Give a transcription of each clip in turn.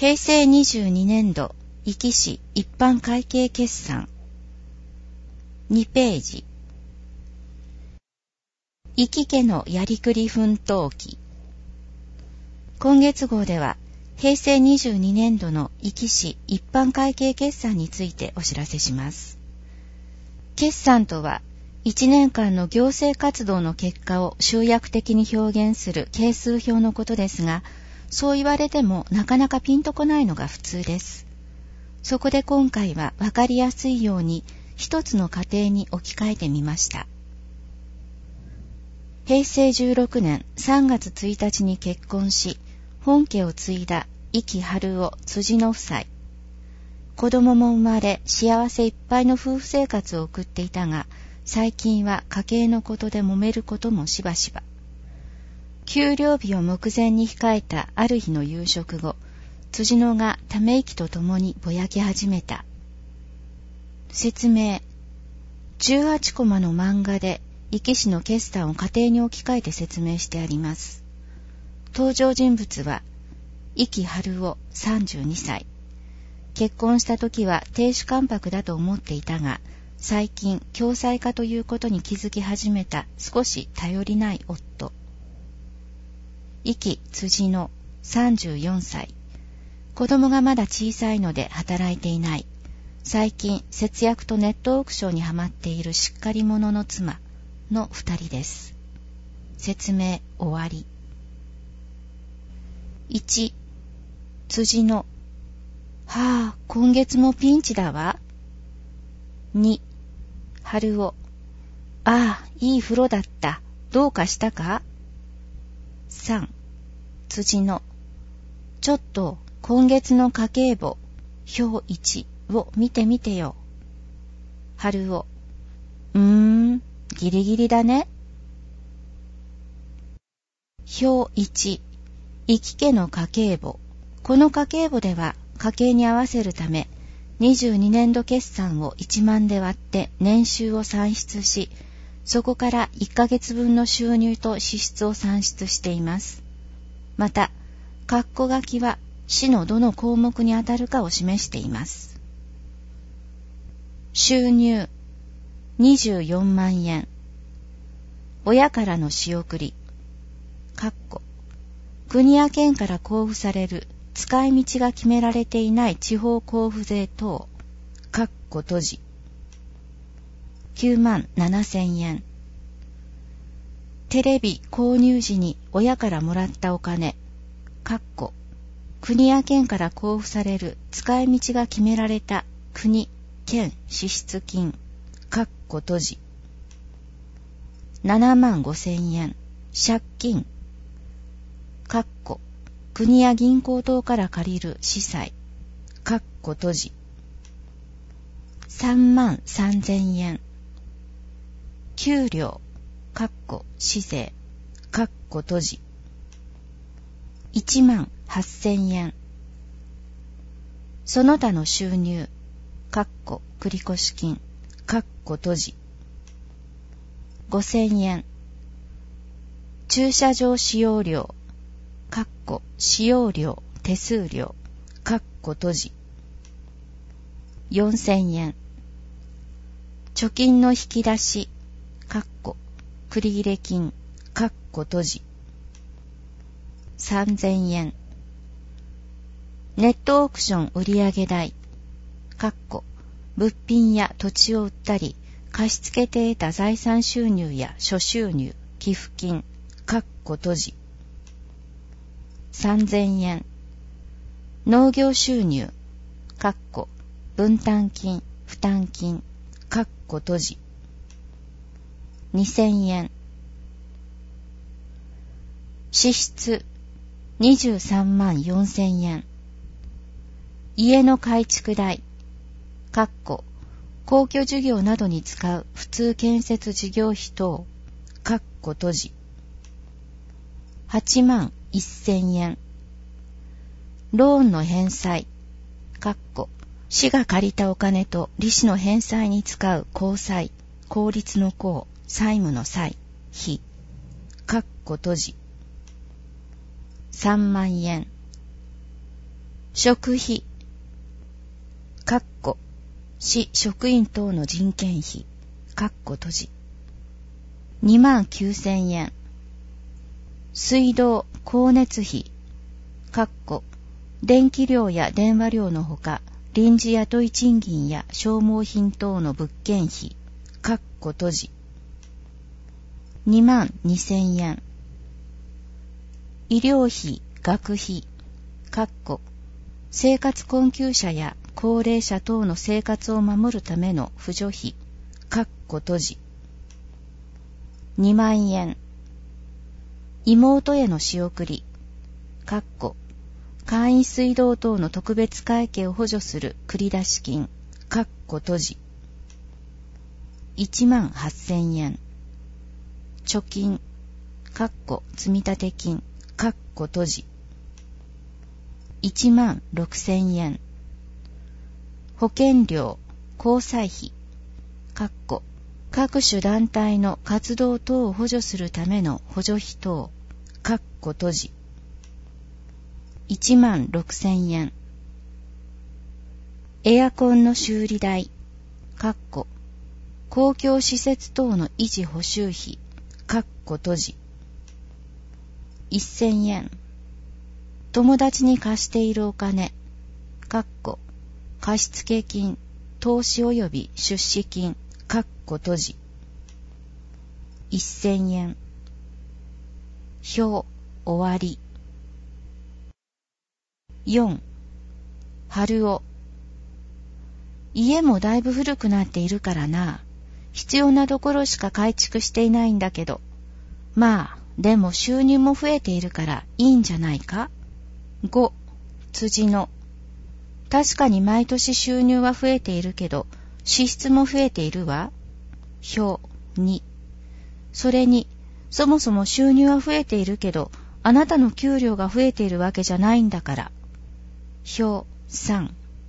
平成22年度壱岐市一般会計決算2ページ。壱岐家のやりくり奮闘記。今月号では平成22年度の壱岐市一般会計決算についてお知らせします。決算とは1年間の行政活動の結果を集約的に表現する係数表のことですが、そう言われてもなかなかピンとこないのが普通です。そこで今回はわかりやすいように一つの家庭に置き換えてみました。平成16年3月1日に結婚し、本家を継いだ壱岐春夫辻の夫妻。子供も生まれ幸せいっぱいの夫婦生活を送っていたが、最近は家計のことで揉めることもしばしば。給料日を目前に控えたある日の夕食後、辻野がため息とともにぼやき始めた。説明。18コマの漫画で壱岐市の決算を家庭に置き換えて説明してあります。登場人物は壱岐春夫32歳。結婚した時は亭主関白だと思っていたが、最近共済化ということに気づき始めた少し頼りない夫。壱岐辻野34歳。子供がまだ小さいので働いていない。最近節約とネットオークションにハマっているしっかり者の妻の2人です。説明終わり。1、辻野。はあ、今月もピンチだわ。2、春夫。ああ、いい風呂だった。どうかしたか？3、辻野。ちょっと今月の家計簿、表1を見てみてよ。春夫。ギリギリだね。表1、壱岐家の家計簿。この家計簿では家計に合わせるため、22年度決算を1万で割って年収を算出し、そこから1ヶ月分の収入と支出を算出しています。また、括弧書きは市のどの項目にあたるかを示しています。収入24万円。親からの仕送り。括弧国や県から交付される使い道が決められていない地方交付税等。括弧閉じ。9万7千円。テレビ購入時に親からもらったお金。括弧国や県から交付される使い道が決められた国、県支出金。括弧閉じ。7万5千円。借金。括弧国や銀行等から借りる私債。括弧閉じ。3万3千円。給料。括弧市税。括弧閉じ。1万8千円。その他の収入。括弧繰越金。括弧閉じ。5千円。駐車場使用料。括弧使用料手数料。括弧閉じ。4千円。貯金の引き出し。括弧繰入金。括弧閉じ。3000円。ネットオークション売上代。括弧物品や土地を売ったり、貸付て得た財産収入や諸収入、寄付金。括弧閉じ。3000円。農業収入。括弧分担金、負担金。括弧閉じ。2000円。支出。23万4千円。家の改築代。括弧公共事業などに使う普通建設事業費等。括弧閉じ。8万1000円。ローンの返済。括弧市が借りたお金と利子の返済に使う公債、公立の公、債務の債、費。括弧閉じ。3万円。 食費、市職員等の人件費、閉じ。29,000円。水道、光熱費、電気料や電話料のほか、臨時雇い賃金や消耗品等の物件費、閉じ。22,000円。医療費、学費、生活困窮者や高齢者等の生活を守るための扶助費、閉じ。20,000円。妹への仕送り、簡易水道等の特別会計を補助する繰出金、閉じ。18,000円。貯金、積立金、閉じ。16,000円。保険料、交際費、各種団体の活動等を補助するための補助費等、閉じ。16,000円。エアコンの修理代、公共施設等の維持補修費、閉じ。1,000円。友達に貸しているお金、貸付金、投資及び出資金、閉じ。1,000円。表、終わり。4. 春男。家もだいぶ古くなっているからな。必要なところしか改築していないんだけど。まあ、でも収入も増えているからいいんじゃないか。5. 辻の。確かに毎年収入は増えているけど、支出も増えているわ。表2。それに、そもそも収入は増えているけど、あなたの給料が増えているわけじゃないんだから。表3。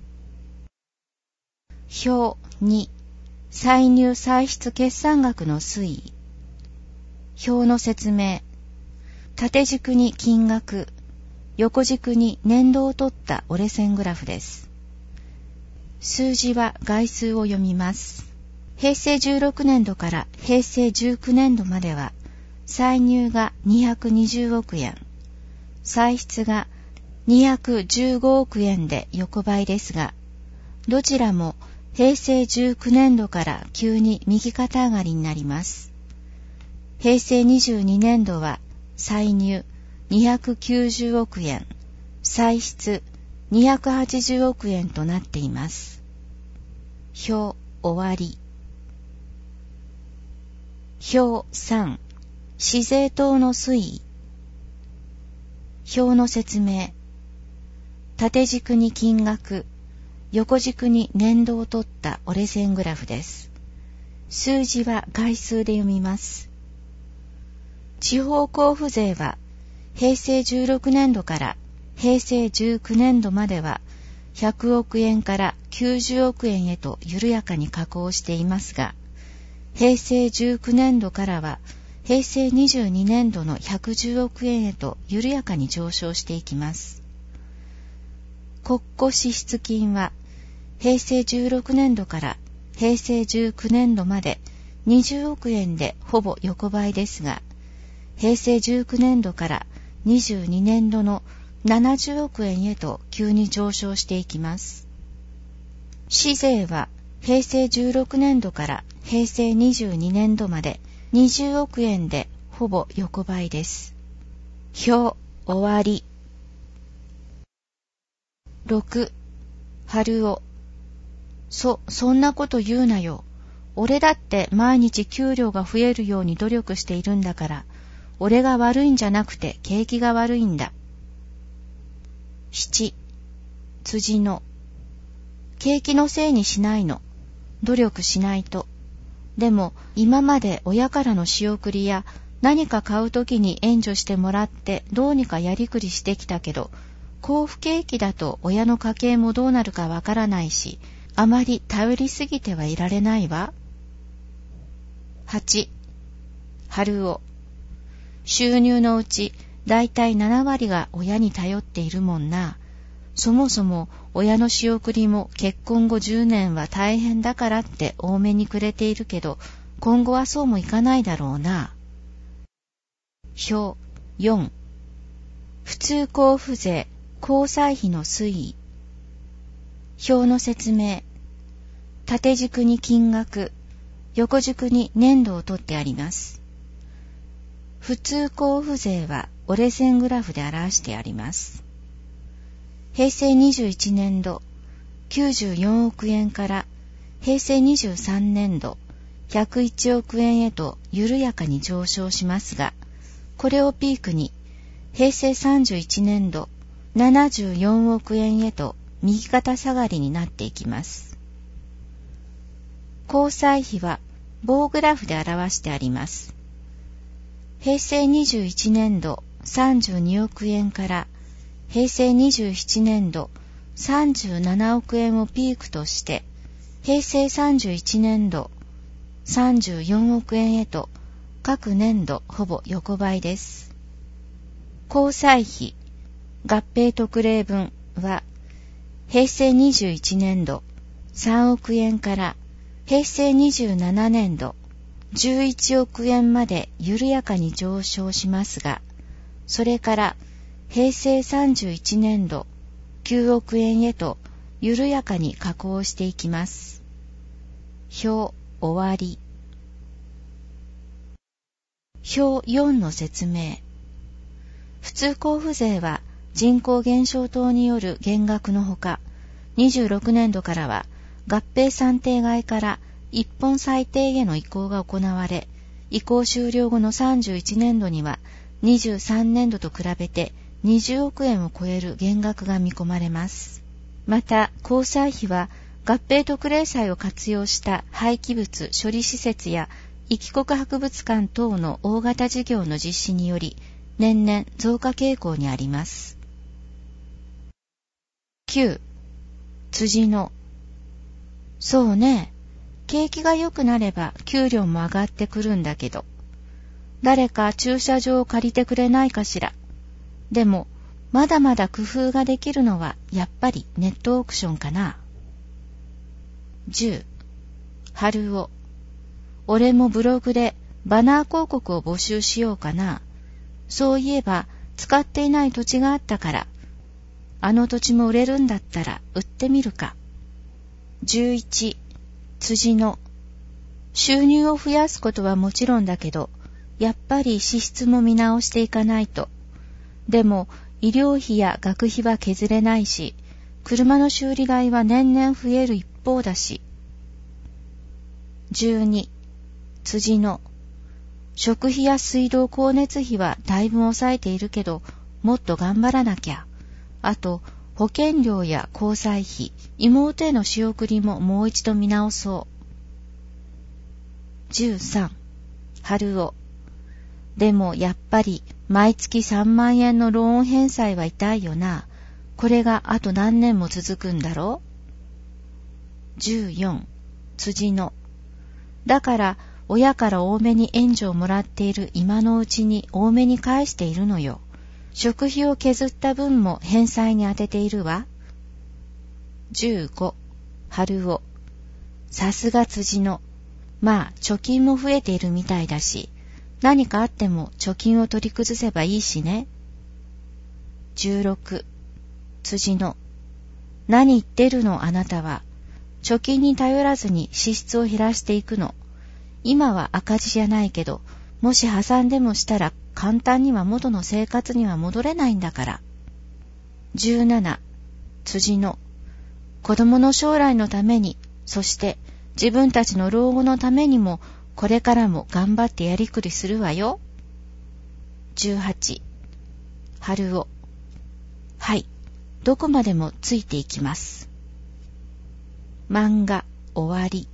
表2。歳入歳出決算額の推移。表の説明。縦軸に金額、横軸に年度を取った折れ線グラフです。数字は概数を読みます。平成16年度から平成19年度までは、歳入が220億円、歳出が215億円で横ばいですが、どちらも平成19年度から急に右肩上がりになります。平成22年度は歳入290億円、歳出280億円となっています。表終わり。表3、市税等の推移。表の説明。縦軸に金額、横軸に年度を取った折れ線グラフです。数字は概数で読みます。地方交付税は平成16年度から平成19年度までは100億円から90億円へと緩やかに下降していますが、平成19年度からは平成22年度の110億円へと緩やかに上昇していきます。国庫支出金は平成16年度から平成19年度まで20億円でほぼ横ばいですが、平成19年度から22年度の70億円へと急に上昇していきます。市税は平成16年度から平成22年度まで20億円でほぼ横ばいです。表終わり。6. 春男。そんなこと言うなよ。俺だって毎日給料が増えるように努力しているんだから、俺が悪いんじゃなくて景気が悪いんだ。7. 辻の。景気のせいにしないの。努力しないと。でも今まで親からの仕送りや何か買うときに援助してもらってどうにかやりくりしてきたけど、高不景気だと親の家計もどうなるかわからないし、あまり頼りすぎてはいられないわ。8. 春男。収入のうちだいたい7割が親に頼っているもんな。 そもそも親の仕送りも結婚後10年は大変だからって多めにくれているけど、今後はそうもいかないだろうな。表4、普通交付税、交際費の推移。表の説明。縦軸に金額、横軸に年度を取ってあります。普通交付税は折れ線グラフで表してあります。平成21年度94億円から平成23年度101億円へと緩やかに上昇しますが、これをピークに平成31年度74億円へと右肩下がりになっていきます。交際費は棒グラフで表してあります。平成21年度32億円から平成27年度37億円をピークとして、平成31年度34億円へと各年度ほぼ横ばいです。交際費、合併特例分は平成21年度3億円から平成27年度11億円まで緩やかに上昇しますが、それから平成31年度9億円へと緩やかに下降していきます。表終わり。表4の説明。普通交付税は人口減少等による減額のほか、26年度からは合併算定外から一本最低への移行が行われ、移行終了後の31年度には23年度と比べて20億円を超える減額が見込まれます。また、交際費は合併特例債を活用した廃棄物処理施設や壱岐国博物館等の大型事業の実施により年々増加傾向にあります。9. 辻の。そうね。景気が良くなれば給料も上がってくるんだけど、誰か駐車場を借りてくれないかしら。でも、まだまだ工夫ができるのはやっぱりネットオークションかな。10. 春尾。俺もブログでバナー広告を募集しようかな。そういえば使っていない土地があったから、あの土地も売れるんだったら売ってみるか。11. 辻の。収入を増やすことはもちろんだけど、やっぱり支出も見直していかないと。でも医療費や学費は削れないし、車の修理代は年々増える一方だし。12. 辻の。食費や水道光熱費はだいぶ抑えているけど、もっと頑張らなきゃ。あと、保険料や交際費、妹への仕送りももう一度見直そう。13. 春尾。でもやっぱり毎月3万円のローン返済は痛いよな。これがあと何年も続くんだろう。14. 辻の。だから親から多めに援助をもらっている今のうちに多めに返しているのよ。食費を削った分も返済に充てているわ。15. 春尾。さすが辻の。まあ貯金も増えているみたいだし、何かあっても貯金を取り崩せばいいしね。16. 辻の。何言ってるのあなたは。貯金に頼らずに支出を減らしていくの。今は赤字じゃないけど、もし破産でもしたら簡単には元の生活には戻れないんだから。17. 辻の。子供の将来のために、そして自分たちの老後のためにも、これからも頑張ってやりくりするわよ。18. 春尾。はい、どこまでもついていきます。漫画終わり。